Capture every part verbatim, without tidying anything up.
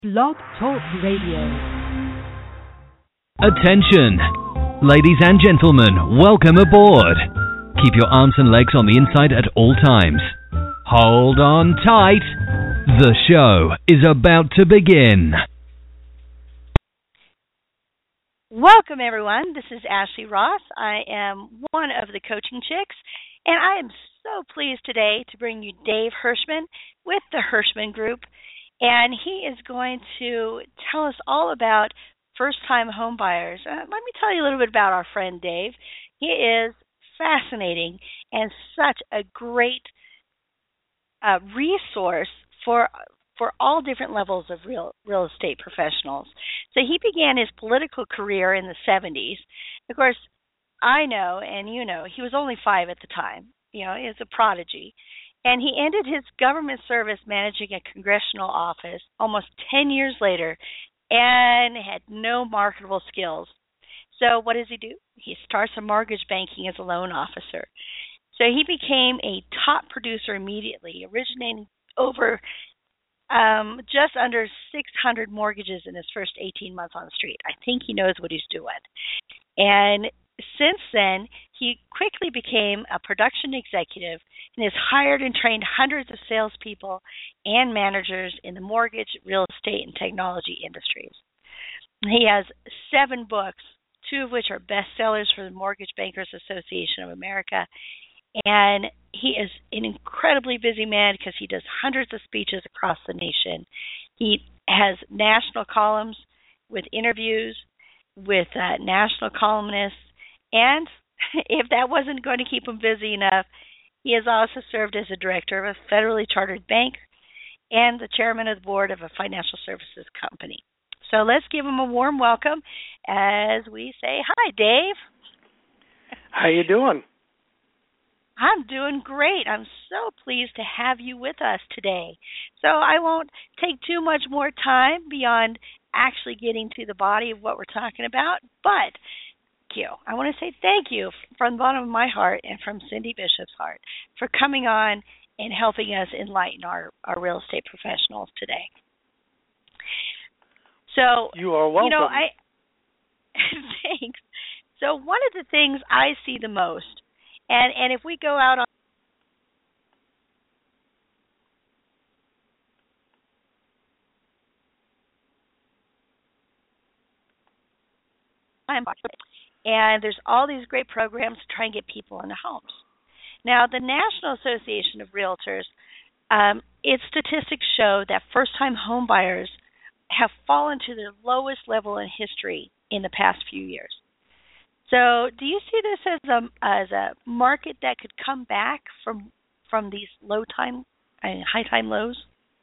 Blog Talk Radio. Attention! Ladies and gentlemen, welcome aboard. Keep your arms and legs on the inside at all times. Hold on tight. The show is about to begin. Welcome, everyone. This is Ashley Ross. I am one of the coaching chicks, and I am so pleased today to bring you Dave Hirschman with the Hirschman Group. And he is going to tell us all about first-time home buyers. Uh, let me tell you a little bit about our friend Dave. He is fascinating and such a great uh, resource for for all different levels of real real estate professionals. So he began his political career in the seventies. Of course, I know and you know he was only five at the time. You know, he was a prodigy. And he ended his government service managing a congressional office almost ten years later and had no marketable skills. So what does he do? He starts a mortgage banking as a loan officer. So he became a top producer immediately, originating over um, just under six hundred mortgages in his first eighteen months on the street. I think he knows what he's doing. And since then, he quickly became a production executive and has hired and trained hundreds of salespeople and managers in the mortgage, real estate, and technology industries. He has seven books, two of which are bestsellers for the Mortgage Bankers Association of America. And he is an incredibly busy man because he does hundreds of speeches across the nation. He has national columns with interviews with uh, national columnists. And if that wasn't going to keep him busy enough, he has also served as a director of a federally chartered bank and the chairman of the board of a financial services company. So let's give him a warm welcome as we say, hi, Dave. How you doing? I'm doing great. I'm so pleased to have you with us today. So I won't take too much more time beyond actually getting to the body of what we're talking about, but you. I want to say thank you from the bottom of my heart and from Cindy Bishop's heart for coming on and helping us enlighten our, our real estate professionals today. So, you are welcome. You know, I thanks. So one of the things I see the most, and, and if we go out on time, and there's all these great programs to try and get people into homes. Now, the National Association of Realtors, um, its statistics show that first-time home buyers have fallen to their lowest level in history in the past few years. So do you see this as a, as a market that could come back from from these low time, I mean, high time lows?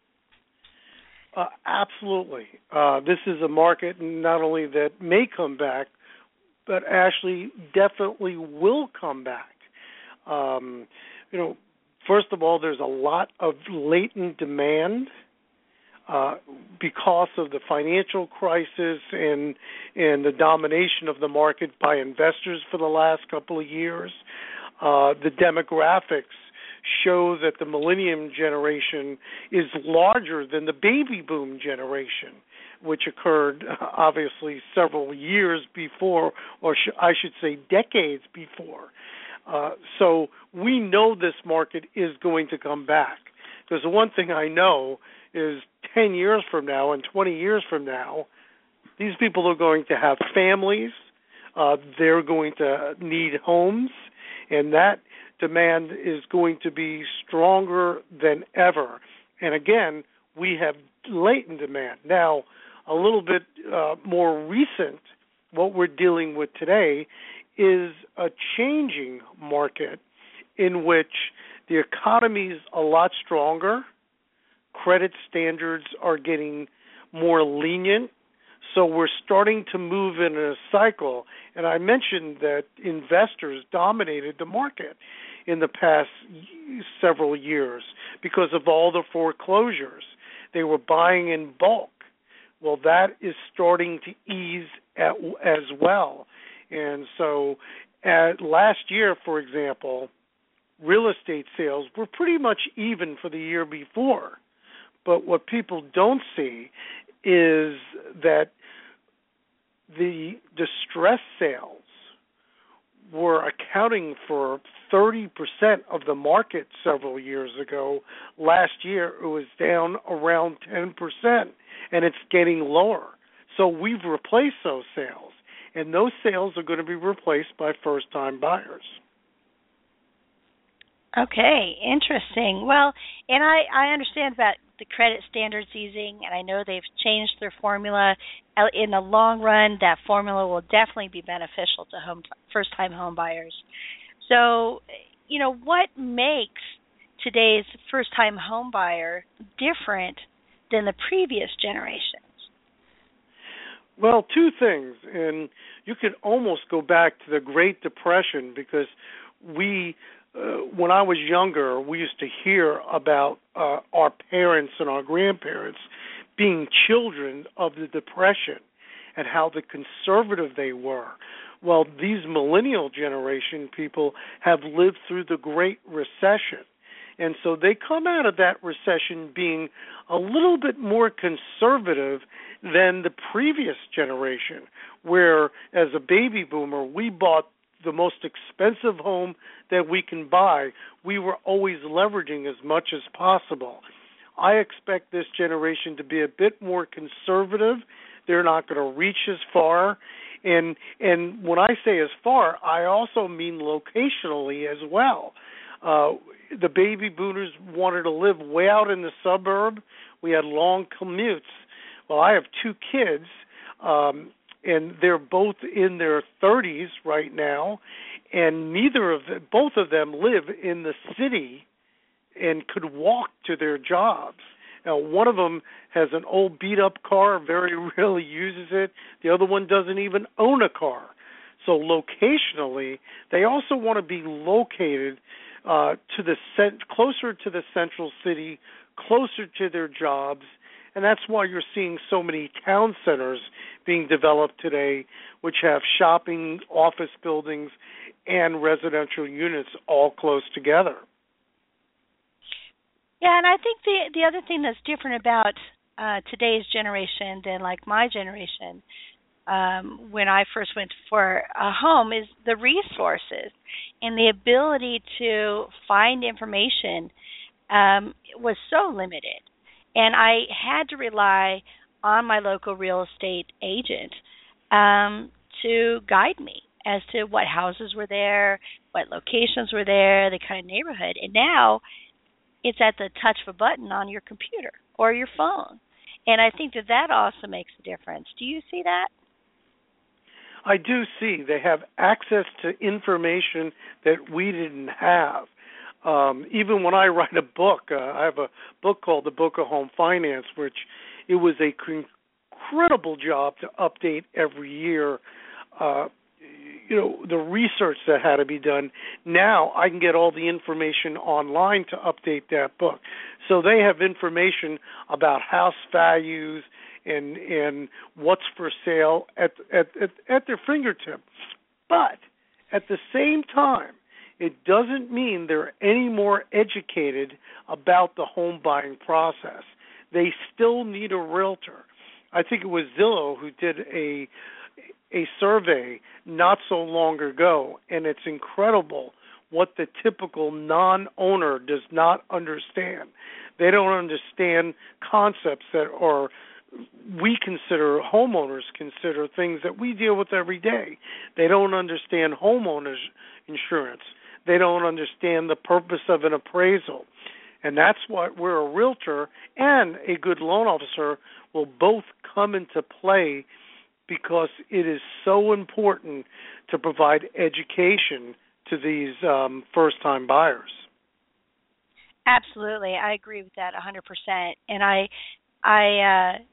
Uh, absolutely. Uh, this is a market not only that may come back, but actually definitely will come back. Um, you know, first of all, there's a lot of latent demand uh, because of the financial crisis and and the domination of the market by investors for the last couple of years. Uh, the demographics show that the millennium generation is larger than the baby boom generation, which occurred uh, obviously several years before, or sh- I should say decades before. Uh, so we know this market is going to come back. Because the one thing I know is ten years from now and twenty years from now, these people are going to have families, uh, they're going to need homes, and that demand is going to be stronger than ever. And again, we have latent demand. Now, a little bit uh, more recent, what we're dealing with today is a changing market in which the economy is a lot stronger, credit standards are getting more lenient, so we're starting to move in a cycle. And I mentioned that investors dominated the market in the past several years because of all the foreclosures. They were buying in bulk. Well, that is starting to ease at, as well. And so at last year, for example, real estate sales were pretty much even for the year before. But what people don't see is that the distress sales were accounting for thirty percent of the market several years ago. Last year, it was down around ten percent, and it's getting lower. So we've replaced those sales, and those sales are going to be replaced by first-time buyers. Okay, interesting. Well, and I, I understand about the credit standards easing, and I know they've changed their formula. In the long run, that formula will definitely be beneficial to home first-time home buyers. So, you know, what makes today's first-time home buyer different than the previous generations? Well, two things, and you could almost go back to the Great Depression because we, uh, when I was younger, we used to hear about uh, our parents and our grandparents being children of the Depression and how the conservative they were. Well, these millennial generation people have lived through the Great Recession. And so they come out of that recession being a little bit more conservative than the previous generation, where as a baby boomer, we bought the most expensive home that we can buy. We were always leveraging as much as possible. I expect this generation to be a bit more conservative. They're not going to reach as far. And and when I say as far, I also mean locationally as well. Uh, the baby boomers wanted to live way out in the suburb. We had long commutes. Well, I have two kids, um, and they're both in their thirties right now, and neither of them, both of them live in the city and could walk to their jobs. Now, one of them has an old beat-up car, very rarely uses it. The other one doesn't even own a car. So locationally, they also want to be located uh, to the cent- closer to the central city, closer to their jobs, and that's why you're seeing so many town centers being developed today, which have shopping, office buildings, and residential units all close together. Yeah, and I think the the other thing that's different about uh, today's generation than like my generation, um, when I first went for a home, is the resources and the ability to find information um, was so limited. And I had to rely on my local real estate agent um, to guide me as to what houses were there, what locations were there, the kind of neighborhood. And now it's at the touch of a button on your computer or your phone. And I think that that also makes a difference. Do you see that? I do see. They have access to information that we didn't have. Um, even when I write a book, uh, I have a book called The Book of Home Finance, which it was a incredible job to update every year. Uh, you know, the research that had to be done. Now I can get all the information online to update that book. So they have information about house values and and what's for sale at at at, at their fingertips. But at the same time, it doesn't mean they're any more educated about the home buying process. They still need a realtor. I think it was Zillow who did a a survey not so long ago, and it's incredible what the typical non-owner does not understand. They don't understand concepts that are we consider, homeowners consider, things that we deal with every day. They don't understand homeowners insurance. They don't understand the purpose of an appraisal. And that's why we're a realtor and a good loan officer will both come into play, because it is so important to provide education to these um, first-time buyers. Absolutely, I agree with that one hundred percent. And I, I, uh,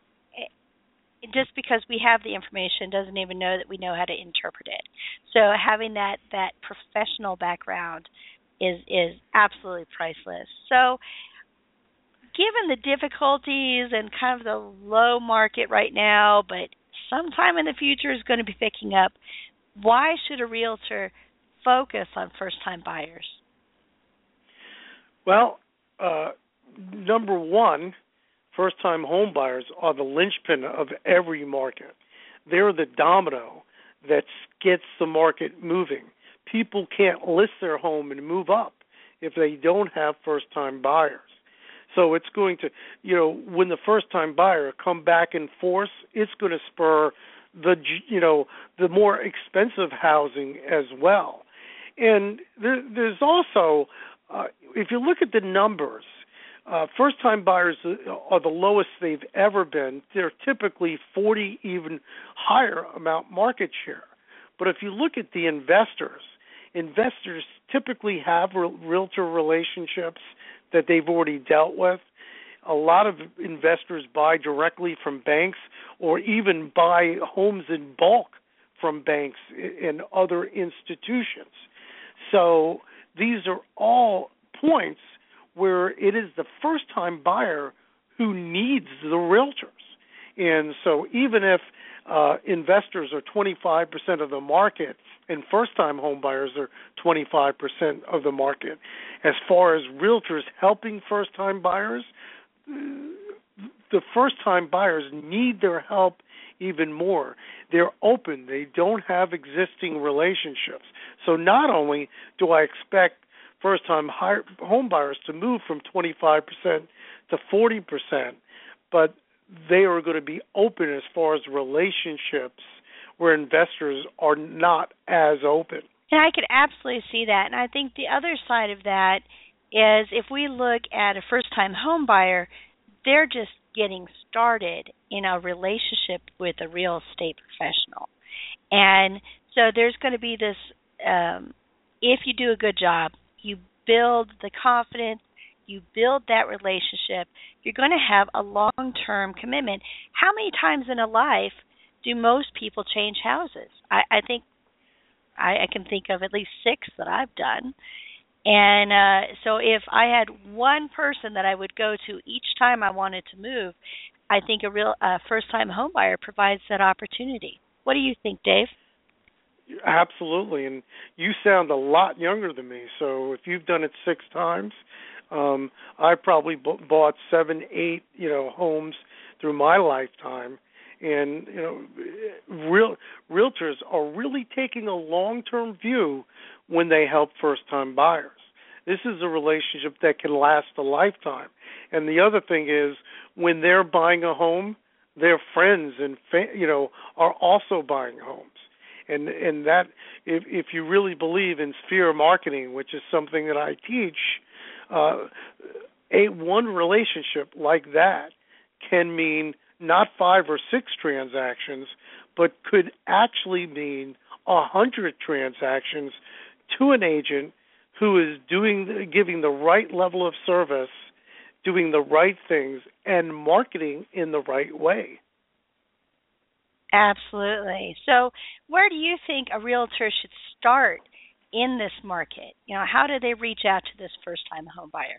just because we have the information doesn't even know that we know how to interpret it. So having that that professional background is is absolutely priceless. So, given the difficulties and kind of the low market right now, but sometime in the future is going to be picking up, why should a realtor focus on first-time buyers? Well, uh, number one, first-time home buyers are the linchpin of every market. They're the domino that gets the market moving. People can't list their home and move up if they don't have first-time buyers. So it's going to, you know, when the first-time buyer come back in force, it's going to spur the, you know, the more expensive housing as well. And there, there's also, uh, if you look at the numbers, uh, first-time buyers are the lowest they've ever been. They're typically forty, even higher amount market share. But if you look at the investors, investors typically have re- realtor relationships that they've already dealt with. A lot of investors buy directly from banks or even buy homes in bulk from banks and other institutions. So these are all points where it is the first-time buyer who needs the realtors. And so even if uh, investors are twenty-five percent of the market and first-time home buyers are twenty-five percent of the market, as far as realtors helping first-time buyers, the first-time buyers need their help even more. They're open. They don't have existing relationships. So not only do I expect first-time home buyers to move from twenty-five percent to forty percent, but they are going to be open as far as relationships where investors are not as open. And I could absolutely see that. And I think the other side of that is if we look at a first-time home buyer, they're just getting started in a relationship with a real estate professional. And so there's going to be this, um, if you do a good job, you build the confidence, you build that relationship, you're going to have a long-term commitment. How many times in a life do most people change houses? I, I think I, I can think of at least six that I've done. And uh, so if I had one person that I would go to each time I wanted to move, I think a real uh, first-time home buyer provides that opportunity. What do you think, Dave? Absolutely, and you sound a lot younger than me. So if you've done it six times, um, I probably b- bought seven, eight, you know, homes through my lifetime. And you know, real realtors are really taking a long-term view when they help first-time buyers. This is a relationship that can last a lifetime. And the other thing is, when they're buying a home, their friends and fa- you know are also buying homes. And and that if if you really believe in sphere marketing, which is something that I teach, uh, a one relationship like that can mean not five or six transactions, but could actually mean a hundred transactions to an agent who is doing giving the right level of service, doing the right things, and marketing in the right way. Absolutely. So where do you think a realtor should start in this market? You know, how do they reach out to this first-time home buyer?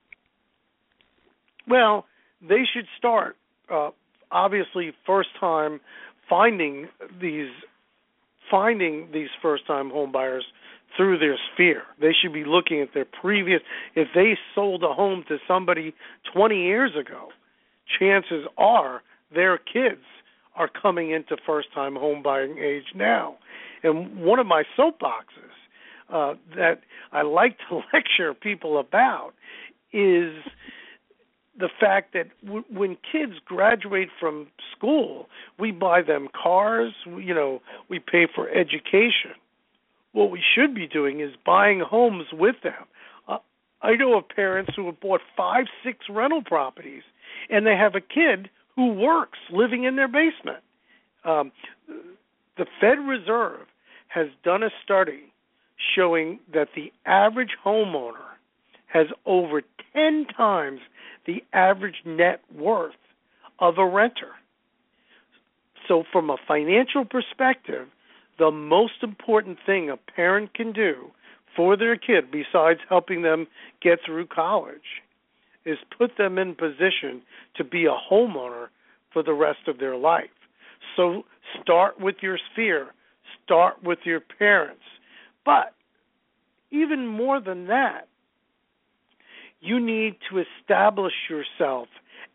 Well, they should start, uh, obviously, first time finding these finding these first-time home buyers through their sphere. They should be looking at their previous. If they sold a home to somebody twenty years ago, chances are their kids are coming into first-time home buying age now. And one of my soapboxes uh, that I like to lecture people about is the fact that w- when kids graduate from school, we buy them cars, you know, we pay for education. What we should be doing is buying homes with them. Uh, I know of parents who have bought five, six rental properties, and they have a kid who works living in their basement. Um, the Fed Reserve has done a study showing that the average homeowner has over ten times the average net worth of a renter. So from a financial perspective, the most important thing a parent can do for their kid, besides helping them get through college, is put them in position to be a homeowner for the rest of their life. So start with your sphere. Start with your parents. But even more than that, you need to establish yourself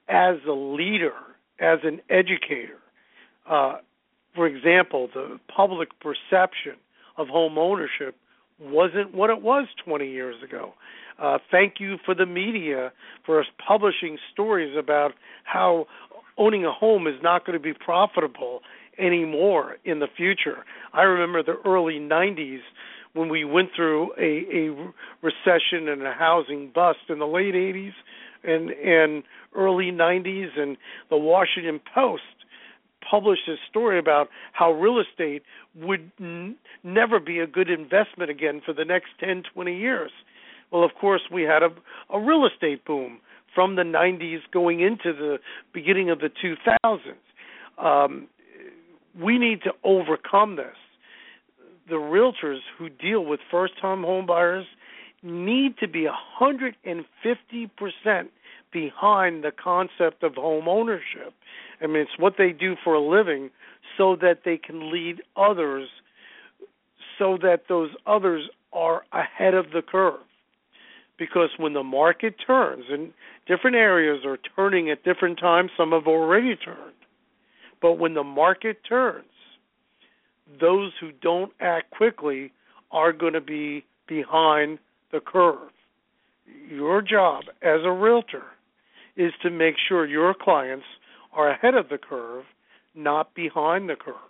as a leader, as an educator. Uh, for example, the public perception of home ownership wasn't what it was twenty years ago. Uh, thank you for the media for us publishing stories about how owning a home is not going to be profitable anymore in the future. I remember the early nineties when we went through a, a recession and a housing bust in the late eighties and, and early nineties, and the Washington Post published a story about how real estate would n- never be a good investment again for the next ten, twenty years. Well, of course, we had a, a real estate boom from the nineties going into the beginning of the two thousands. Um, we need to overcome this. The realtors who deal with first-time home buyers need to be one hundred fifty percent behind the concept of home ownership. I mean, it's what they do for a living so that they can lead others, so that those others are ahead of the curve. Because when the market turns, and different areas are turning at different times, some have already turned, but when the market turns, those who don't act quickly are going to be behind the curve. Your job as a realtor is to make sure your clients are ahead of the curve, not behind the curve.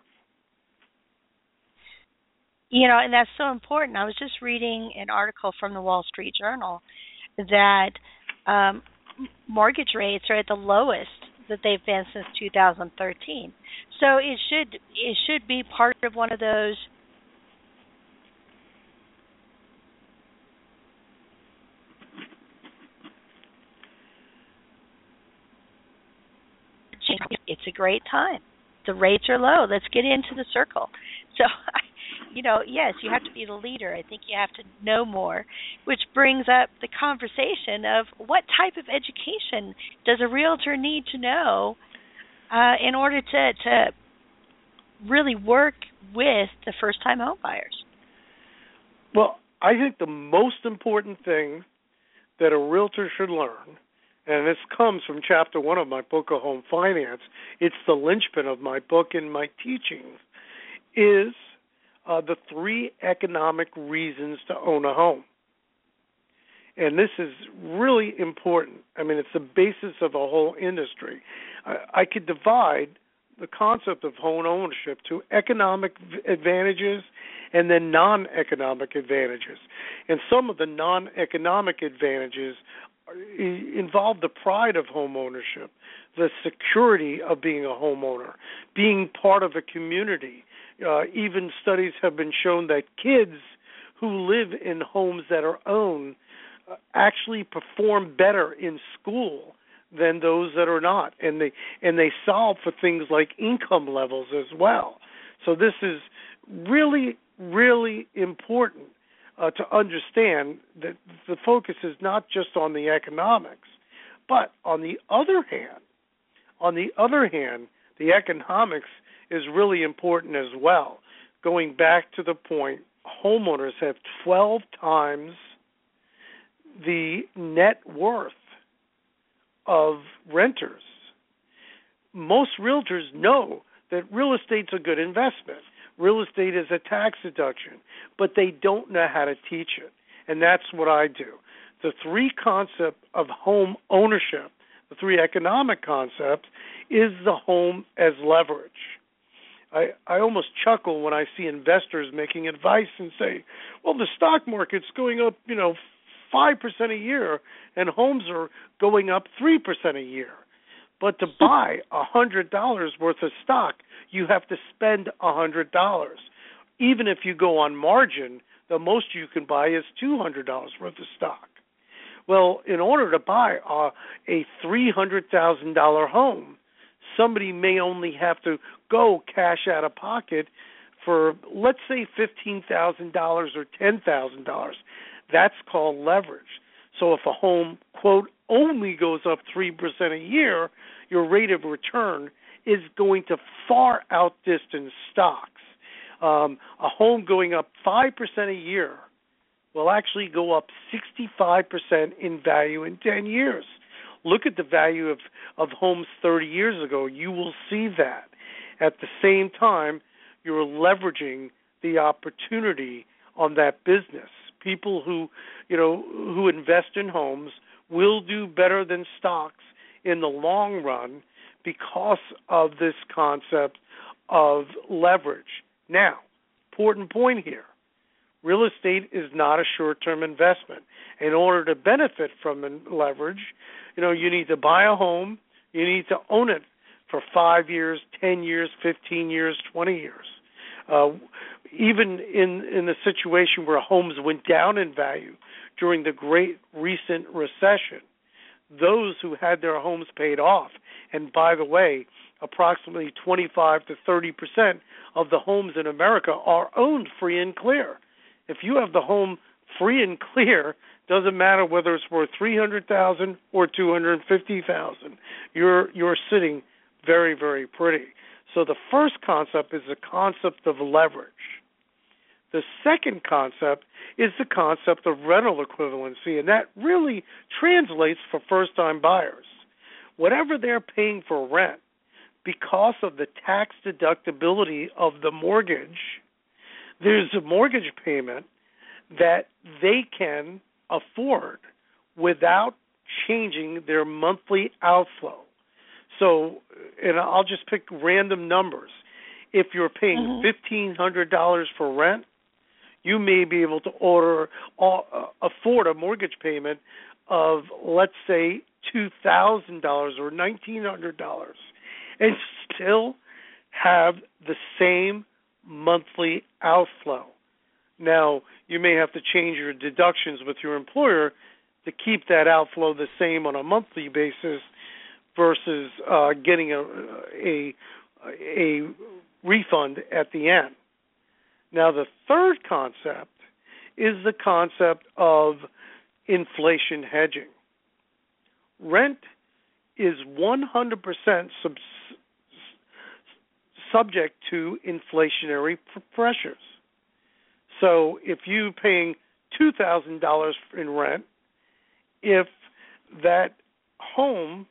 You know, and that's so important. I was just reading an article from the Wall Street Journal that um, mortgage rates are at the lowest that they've been since two thousand thirteen. So it should it should be part of one of those it's a great time. The rates are low. Let's get into the circle. So, you know, yes, you have to be the leader. I think you have to know more, which brings up the conversation of what type of education does a realtor need to know uh, in order to, to really work with the first-time home buyers? Well, I think the most important thing that a realtor should learn, and this comes from chapter one of my book, A Home Finance, it's the linchpin of my book and my teachings, is uh, the three economic reasons to own a home. And this is really important. I mean, it's the basis of a whole industry. I, I could divide the concept of home ownership to economic advantages and then non-economic advantages. And some of the non-economic advantages involve the pride of home ownership, the security of being a homeowner, being part of a community. Uh, even studies have been shown that kids who live in homes that are owned uh, actually perform better in school than those that are not, and they and they solve for things like income levels as well. So this is really, really important uh, to understand that the focus is not just on the economics, but on the other hand, on the other hand, the economics is really important as well. Going back to the point, homeowners have twelve times the net worth of renters. Most realtors know that real estate's a good investment. Real estate is a tax deduction, but they don't know how to teach it. And that's what I do. The three concepts of home ownership, the three economic concepts, is the home as leverage. I, I almost chuckle when I see investors making advice and say, well, the stock market's going up, you know, five percent a year, and homes are going up three percent a year. But to buy one hundred dollars worth of stock, you have to spend one hundred dollars. Even if you go on margin, the most you can buy is two hundred dollars worth of stock. Well, in order to buy a, a three hundred thousand dollars home, somebody may only have to go cash out of pocket for, let's say, fifteen thousand dollars or ten thousand dollars. That's called leverage. So if a home, quote, only goes up three percent a year, your rate of return is going to far outdistance stocks. Um, a home going up five percent a year will actually go up sixty-five percent in value in ten years. Look at the value of, of homes thirty years ago. You will see that. At the same time, you're leveraging the opportunity on that business. People who, you know, who invest in homes will do better than stocks in the long run because of this concept of leverage. Now, important point here. Real estate is not a short-term investment. In order to benefit from leverage, you know, you need to buy a home, you need to own it for five years, ten years, fifteen years, twenty years. Uh, even in, in the situation where homes went down in value during the great recent recession, those who had their homes paid off, and by the way, approximately twenty-five to thirty percent of the homes in America are owned free and clear. If you have the home free and clear, doesn't matter whether it's worth three hundred thousand dollars or two hundred fifty thousand dollars. You're you're sitting very, very pretty. So the first concept is the concept of leverage. The second concept is the concept of rental equivalency, and that really translates for first-time buyers. Whatever they're paying for rent, because of the tax deductibility of the mortgage, there's a mortgage payment that they can afford without changing their monthly outflow. So, and I'll just pick random numbers. If you're paying mm-hmm. fifteen hundred dollars for rent, you may be able to order uh, afford a mortgage payment of, let's say, two thousand dollars or nineteen hundred dollars, and still have the same monthly outflow. Now, you may have to change your deductions with your employer to keep that outflow the same on a monthly basis versus uh, getting a, a a refund at the end. Now, the third concept is the concept of inflation hedging. Rent is one hundred percent sub- subject to inflationary pr- pressures. So if you're paying two thousand dollars in rent, if that home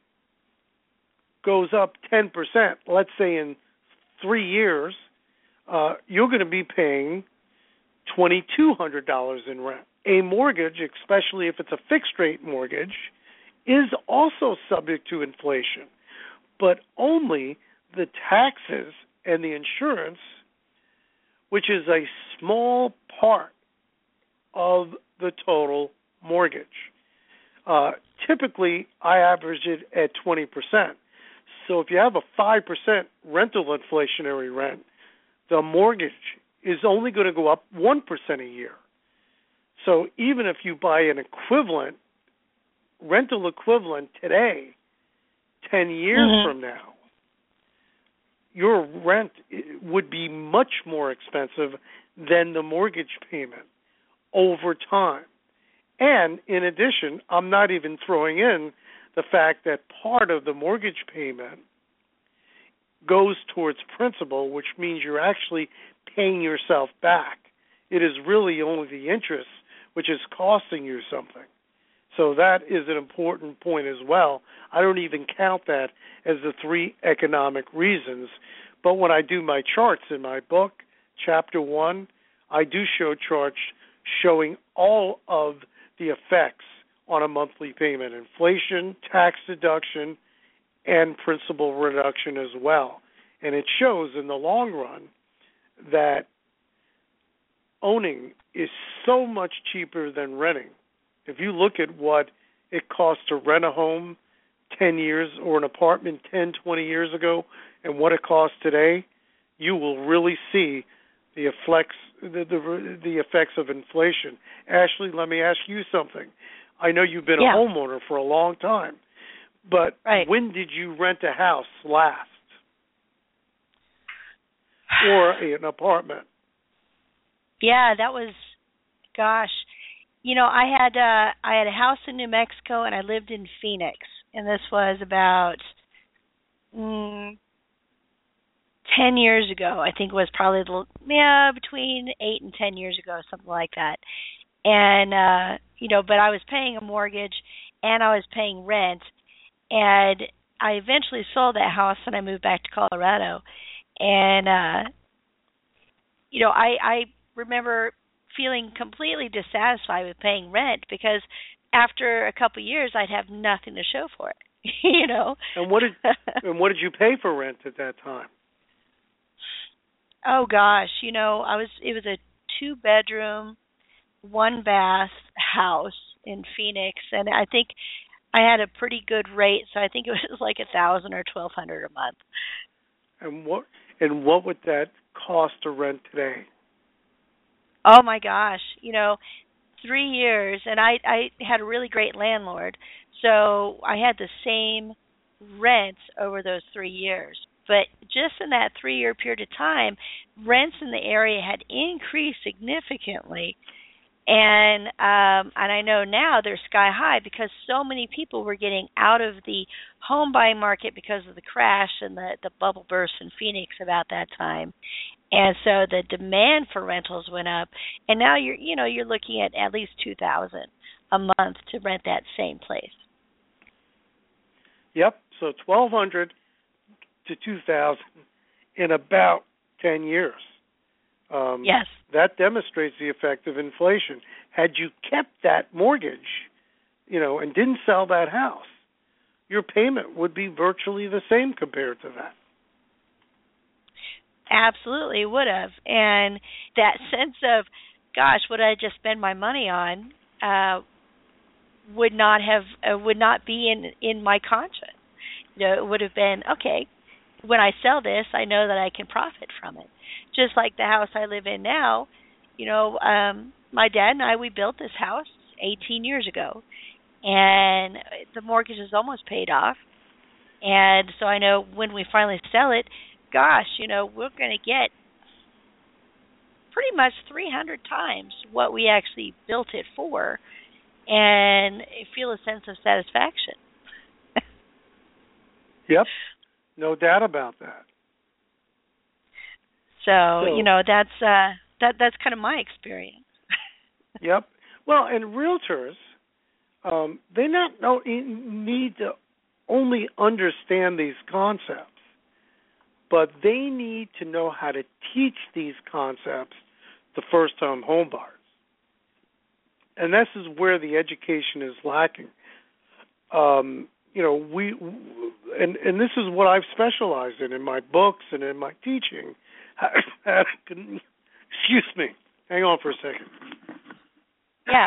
goes up ten percent, let's say in three years, uh, you're going to be paying two thousand two hundred dollars in rent. A mortgage, especially if it's a fixed-rate mortgage, is also subject to inflation, but only the taxes and the insurance, which is a small part of the total mortgage. Uh, typically, I average it at twenty percent. So if you have a five percent rental inflationary rent, the mortgage is only going to go up one percent a year. So even if you buy an equivalent, rental equivalent today, ten years mm-hmm. from now, your rent would be much more expensive than the mortgage payment over time. And in addition, I'm not even throwing in the fact that part of the mortgage payment goes towards principal, which means you're actually paying yourself back. It is really only the interest which is costing you something. So that is an important point as well. I don't even count that as the three economic reasons. But when I do my charts in my book, chapter one, I do show charts showing all of the effects on a monthly payment: inflation, tax deduction, and principal reduction as well. And it shows in the long run that owning is so much cheaper than renting. If you look at what it costs to rent a home ten years or an apartment ten, twenty years ago and what it costs today, you will really see the effects, the, the, the effects of inflation. Ashley, let me ask you something. I know you've been yeah. a homeowner for a long time, but right. when did you rent a house last? Or an apartment? Yeah, that was, gosh, you know, I had uh, I had a house in New Mexico and I lived in Phoenix, and this was about mm, ten years ago. I think it was probably the, yeah between eight and ten years ago, something like that. And uh, you know, but I was paying a mortgage and I was paying rent, And I eventually sold that house and I moved back to Colorado. And, uh, you know, I, I remember feeling completely dissatisfied with paying rent because after a couple of years, I'd have nothing to show for it, you know. And what did and what did you pay for rent at that time? Oh gosh, you know, I was it was a two bedroom, one bath house in Phoenix, and I think I had a pretty good rate, so I think it was like a thousand or twelve hundred a month. And what and what would that cost to rent today? Oh my gosh, you know, three years, and I I had a really great landlord, so I had the same rents over those three years. But just in that three-year period of time, rents in the area had increased significantly, and um, and I know now they're sky high because so many people were getting out of the home buying market because of the crash and the the bubble burst in Phoenix about that time. And so the demand for rentals went up, and now you're, you know, you're looking at at least two thousand a month to rent that same place. Yep. So twelve hundred to two thousand in about ten years. Um, yes. That demonstrates the effect of inflation. Had you kept that mortgage, you know, and didn't sell that house, your payment would be virtually the same compared to that. Absolutely would have. And that sense of, gosh, what did I just spend my money on, uh, would not have, uh, would not be in, in my conscience. You know, it would have been, okay, when I sell this, I know that I can profit from it. Just like the house I live in now, you know, um, my dad and I, we built this house eighteen years ago, and the mortgage is almost paid off. And so I know when we finally sell it, gosh, you know, we're going to get pretty much three hundred times what we actually built it for and feel a sense of satisfaction. Yep, no doubt about that. So, so you know, that's uh, that that's kind of my experience. Yep. Well, and realtors, um, they not no, need to only understand these concepts, but they need to know how to teach these concepts to first-time home buyers. And this is where the education is lacking. Um, you know, we, and, and this is what I've specialized in, in my books and in my teaching. Excuse me. Hang on for a second. Yeah.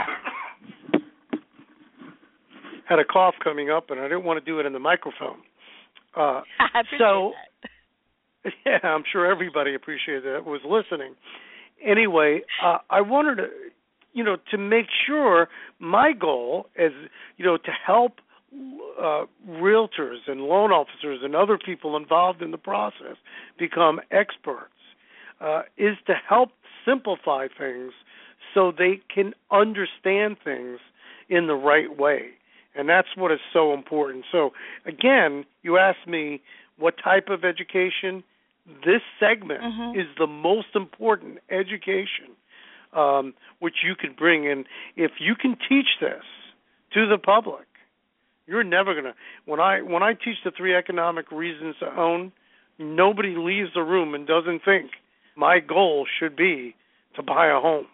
Had a cough coming up, and I didn't want to do it in the microphone. Uh, I appreciate so, that. Yeah, I'm sure everybody appreciated that, was listening. Anyway, uh, I wanted to, you know, to make sure my goal is, you know, to help uh, realtors and loan officers and other people involved in the process become experts, uh, is to help simplify things so they can understand things in the right way. And that's what is so important. So, again, you asked me what type of education. This segment mm-hmm. is the most important education um, which you can bring in. If you can teach this to the public, you're never going to. When I when I teach the three economic reasons to own, nobody leaves the room and doesn't think my goal should be to buy a home.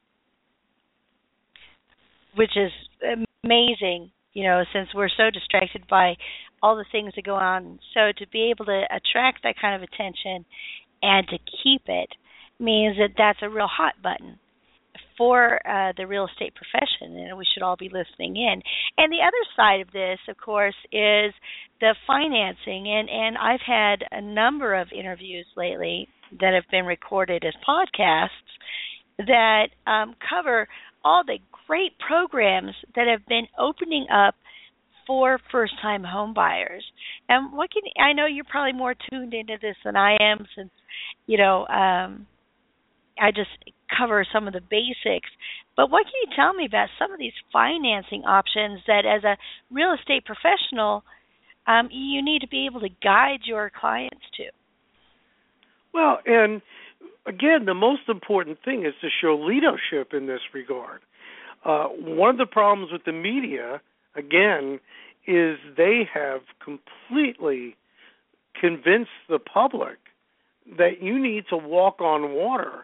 Which is amazing, you know, since we're so distracted by all the things that go on. So to be able to attract that kind of attention and to keep it means that that's a real hot button for uh, the real estate profession, and we should all be listening in. And the other side of this, of course, is the financing. And, and I've had a number of interviews lately that have been recorded as podcasts that um, cover all the great programs that have been opening up for first-time home buyers. And what can I know you're probably more tuned into this than I am, since you know um, I just cover some of the basics. But what can you tell me about some of these financing options that, as a real estate professional, um, you need to be able to guide your clients to? Well, and again, the most important thing is to show leadership in this regard. Uh, one of the problems with the media, again, is they have completely convinced the public that you need to walk on water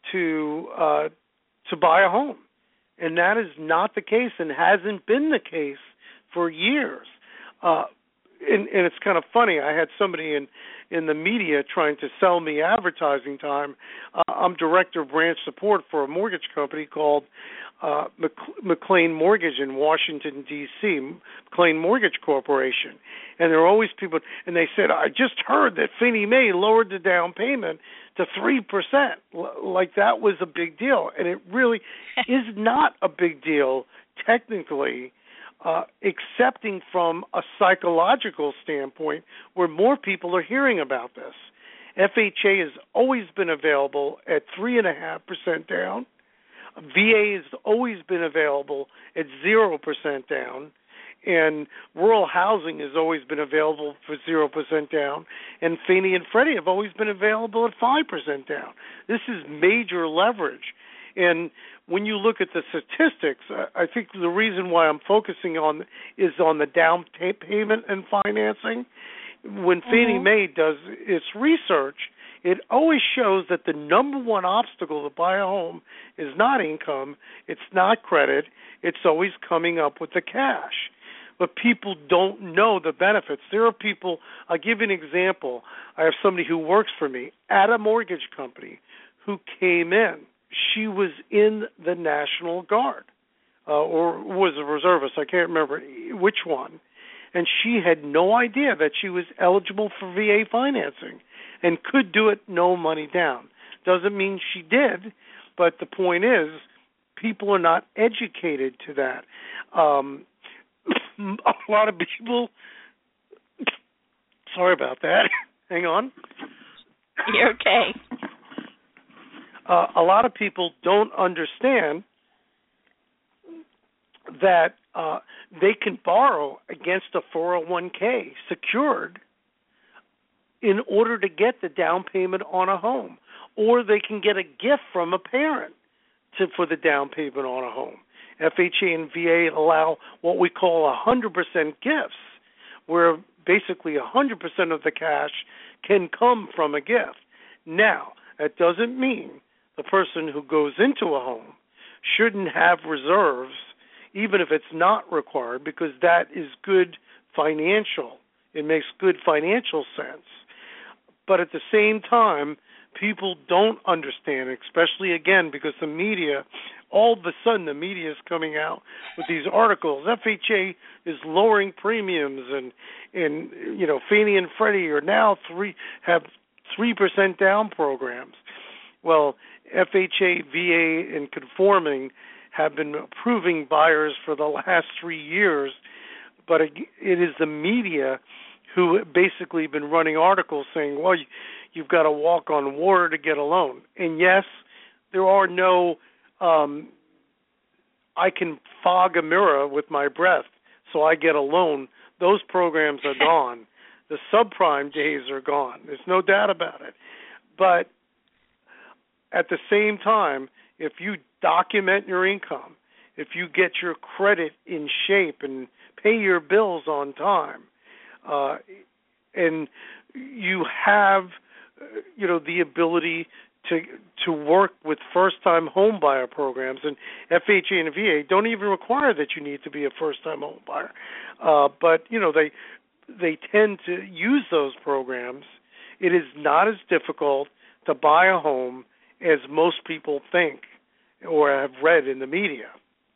to uh, to buy a home, and that is not the case, and hasn't been the case for years. Uh, and, and it's kind of funny. I had somebody in in the media trying to sell me advertising time. Uh, I'm director of branch support for a mortgage company called uh, Mc- McLean Mortgage in Washington, D C, McLean Mortgage Corporation. And there are always people, and they said, I just heard that Fannie Mae lowered the down payment to three percent. Like that was a big deal. And it really is not a big deal technically, Uh, excepting from a psychological standpoint where more people are hearing about this. F H A has always been available at three point five percent down. V A has always been available at zero percent down. And rural housing has always been available for zero percent down. And Fannie and Freddie have always been available at five percent down. This is major leverage. And when you look at the statistics, I think the reason why I'm focusing on is on the down payment and financing. When mm-hmm. Fannie Mae does its research, it always shows that the number one obstacle to buy a home is not income, it's not credit, it's always coming up with the cash. But people don't know the benefits. There are people, I'll give you an example. I have somebody who works for me at a mortgage company who came in. She was in the National Guard, uh, or was a reservist, I can't remember which one, and she had no idea that she was eligible for V A financing and could do it no money down. Doesn't mean she did, but the point is people are not educated to that. Um, a lot of people, sorry about that, hang on. You're okay. Uh, a lot of people don't understand that uh, they can borrow against a four oh one k secured in order to get the down payment on a home, or they can get a gift from a parent to, for the down payment on a home. F H A and V A allow what we call one hundred percent gifts, where basically one hundred percent of the cash can come from a gift. Now, that doesn't mean the person who goes into a home shouldn't have reserves, even if it's not required, because that is good financial. It makes good financial sense. But at the same time, people don't understand, especially, again, because the media, all of a sudden the media is coming out with these articles. F H A is lowering premiums, and, and you know, Fannie and Freddie are now three have three percent down programs. Well, F H A, V A, and conforming have been approving buyers for the last three years, but it is the media who basically been running articles saying, well, you've got to walk on water to get a loan. And yes, there are no, um, I can fog a mirror with my breath so I get a loan. Those programs are gone. The subprime days are gone. There's no doubt about it. But at the same time, if you document your income, if you get your credit in shape and pay your bills on time, uh, and you have, you know, the ability to to work with first-time home buyer programs, and F H A and V A don't even require that you need to be a first-time home buyer, uh, but you know they they tend to use those programs. It is not as difficult to buy a home as most people think or have read in the media.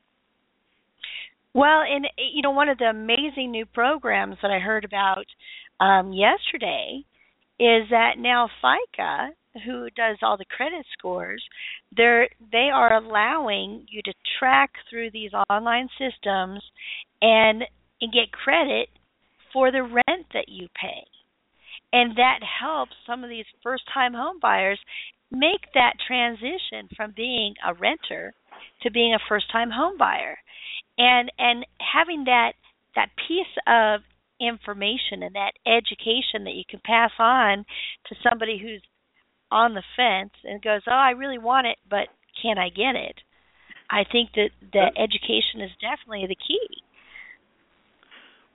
Well, and, you know, one of the amazing new programs that I heard about um, yesterday is that now FICA, who does all the credit scores, they're, they are allowing you to track through these online systems and, and get credit for the rent that you pay. And that helps some of these first-time home buyers make that transition from being a renter to being a first-time home buyer. And and having that that piece of information and that education that you can pass on to somebody who's on the fence and goes, oh, I really want it, but can I get it? I think that the education is definitely the key.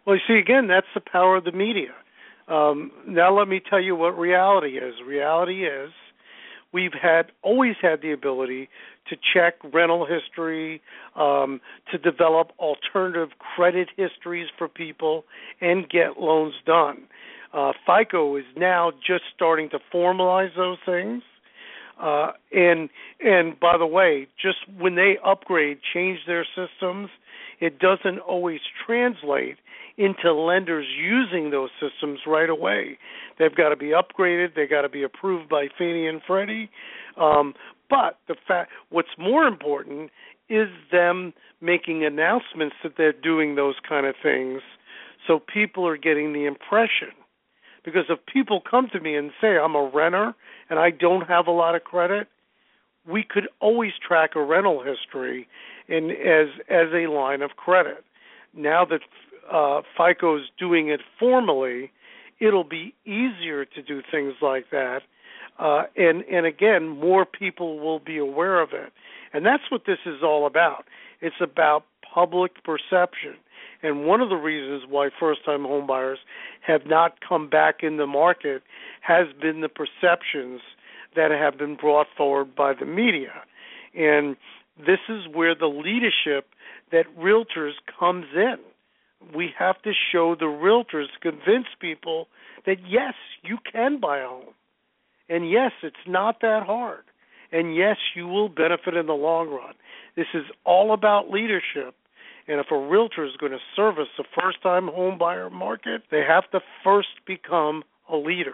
Well, you see, again, that's the power of the media. Um, now let me tell you what reality is. Reality is we've had always had the ability to check rental history, um, to develop alternative credit histories for people, and get loans done. Uh, FICO is now just starting to formalize those things. Uh, and and by the way, just when they upgrade, change their systems, it doesn't always translate into lenders using those systems right away. They've got to be upgraded. They've got to be approved by Fannie and Freddie. Um, but the fact, what's more important is them making announcements that they're doing those kind of things, so people are getting the impression. Because if people come to me and say, I'm a renter and I don't have a lot of credit, we could always track a rental history in, as as a line of credit. Now that uh, FICO is doing it formally, it'll be easier to do things like that. Uh, and, and again, more people will be aware of it. And that's what this is all about. It's about public perception. And one of the reasons why first-time homebuyers have not come back in the market has been the perceptions that have been brought forward by the media. And this is where the leadership that realtors comes in. We have to show the realtors, convince people that, yes, you can buy a home. And, yes, it's not that hard. And, yes, you will benefit in the long run. This is all about leadership. And if a realtor is going to service the first-time home buyer market, they have to first become a leader.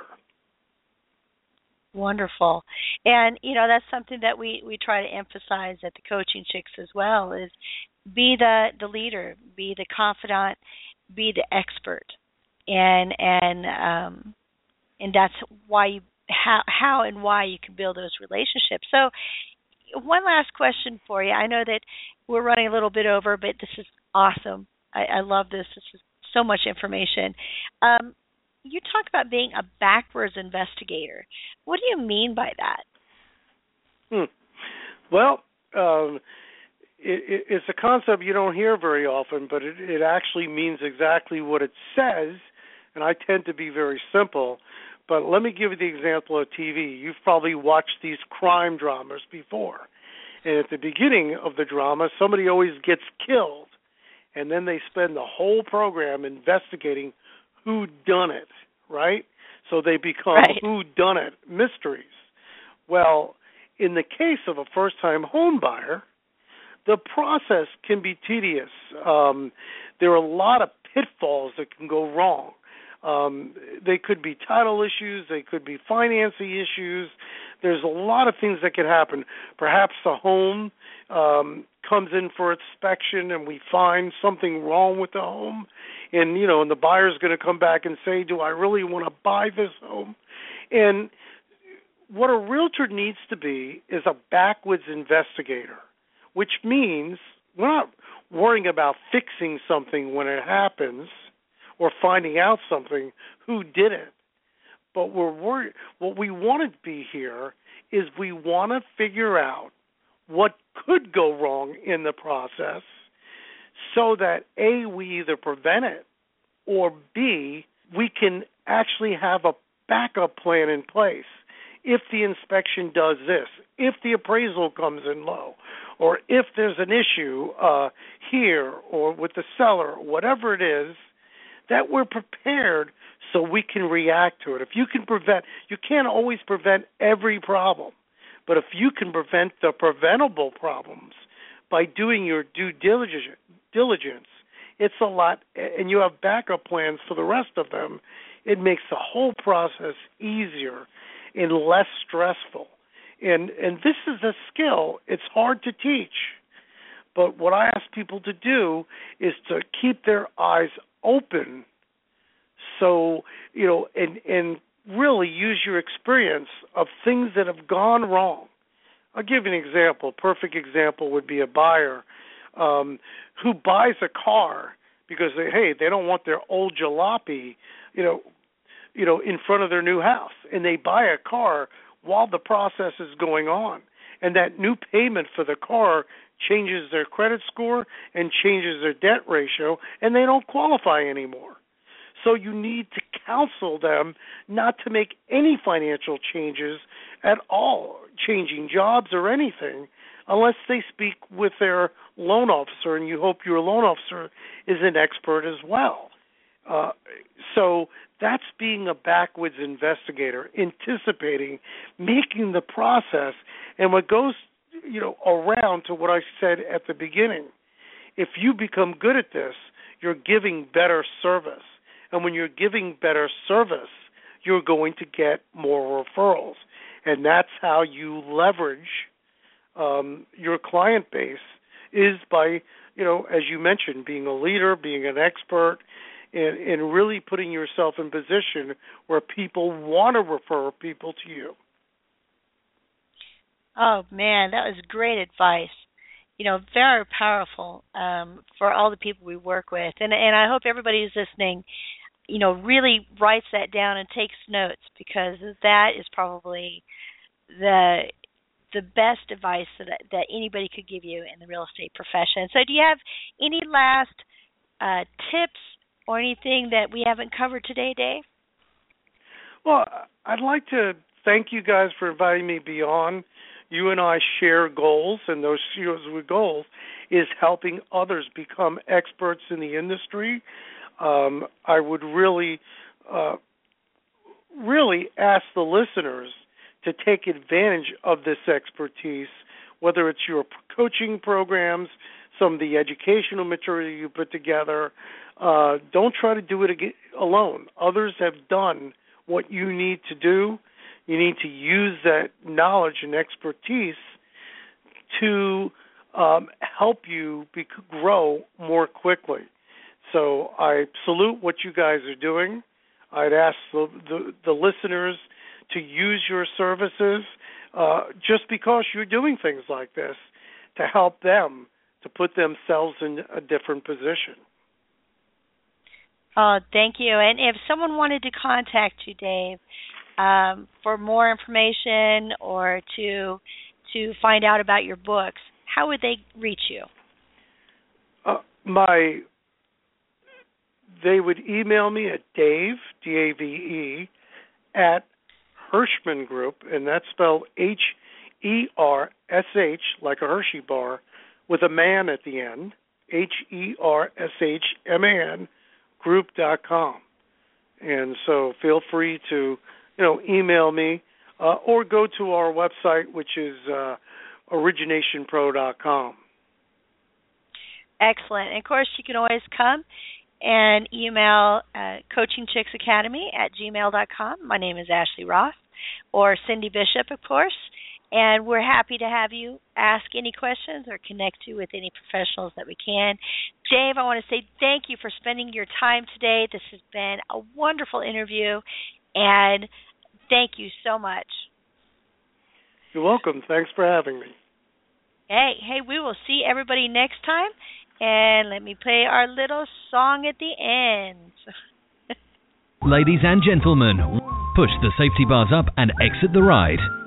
Wonderful. And, you know, that's something that we, we try to emphasize at the Coaching Chicks as well, is be the, the leader, be the confidant, be the expert. And and um, and that's why you, how, how and why you can build those relationships. So one last question for you. I know that we're running a little bit over, but this is awesome. I, I love this. This is so much information. Um, you talk about being a backwards investigator. What do you mean by that? Hmm. Well, um, it, it, it's a concept you don't hear very often, but it, it actually means exactly what it says, and I tend to be very simple. But let me give you the example of T V. You've probably watched these crime dramas before. And at the beginning of the drama, somebody always gets killed, and then they spend the whole program investigating who done it, right? So they become right. who done it mysteries. Well, in the case of a first-time home buyer, the process can be tedious. Um, there are a lot of pitfalls that can go wrong. Um, they could be title issues. They could be financing issues. There's a lot of things that could happen. Perhaps the home um, comes in for inspection and we find something wrong with the home. And, you know, and the buyer's going to come back and say, do I really want to buy this home? And what a realtor needs to be is a backwards investigator, which means we're not worrying about fixing something when it happens or finding out something, who did it. But we're worried, what we want to be here is we want to figure out what could go wrong in the process so that, A, we either prevent it, or B, we can actually have a backup plan in place. If the inspection does this, if the appraisal comes in low, or if there's an issue uh, here or with the seller, whatever it is, that we're prepared so we can react to it. If you can prevent, you can't always prevent every problem, but if you can prevent the preventable problems by doing your due diligence, it's a lot, and you have backup plans for the rest of them, it makes the whole process easier and less stressful. And and this is a skill. It's hard to teach. But what I ask people to do is to keep their eyes open, so, you know, and, and really use your experience of things that have gone wrong. I'll give you an example. A perfect example would be a buyer um, who buys a car because, they, hey, they don't want their old jalopy, you know, you know, in front of their new house. And they buy a car while the process is going on. And that new payment for the car changes their credit score and changes their debt ratio, and they don't qualify anymore. So you need to counsel them not to make any financial changes at all, changing jobs or anything, unless they speak with their loan officer, and you hope your loan officer is an expert as well. Uh, so that's being a backwoods investigator, anticipating, making the process, and what goes, you know, around to what I said at the beginning. If you become good at this, you're giving better service. And when you're giving better service, you're going to get more referrals. And that's how you leverage um, your client base, is by, you know, as you mentioned, being a leader, being an expert, and, and really putting yourself in position where people want to refer people to you. Oh, man, that was great advice. You know, very powerful um, for all the people we work with. And, and I hope everybody who's listening, you know, really writes that down and takes notes, because that is probably the the best advice that, that anybody could give you in the real estate profession. So do you have any last uh, tips or anything that we haven't covered today, Dave? Well, I'd like to thank you guys for inviting me beyond. You and I share goals, and those goals is helping others become experts in the industry. Um, I would really, uh, really ask the listeners to take advantage of this expertise, whether it's your coaching programs, some of the educational material you put together. Uh, don't try to do it alone. Others have done what you need to do. You need to use that knowledge and expertise to um, help you be, grow more quickly. So I salute what you guys are doing. I'd ask the, the, the listeners to use your services uh, just because you're doing things like this to help them to put themselves in a different position. Oh, thank you. And if someone wanted to contact you, Dave, um, for more information or to to find out about your books, how would they reach you? Uh, my They would email me at Dave, D A V E, at Hershman Group, and that's spelled H E R S H, like a Hershey bar, with a man at the end, H E R S H M A N, group dot com. And so feel free to, you know, email me uh, or go to our website, which is uh, origination pro dot com. Excellent. And, of course, you can always come and email uh, Coaching Chicks Academy at gmail dot com. My name is Ashley Roth, or Cindy Bishop, of course, and we're happy to have you ask any questions or connect you with any professionals that we can. Dave, I want to say thank you for spending your time today. This has been a wonderful interview, and thank you so much. You're welcome. Thanks for having me. Hey, hey, we will see everybody next time. And let me play our little song at the end. Ladies and gentlemen, push the safety bars up and exit the ride.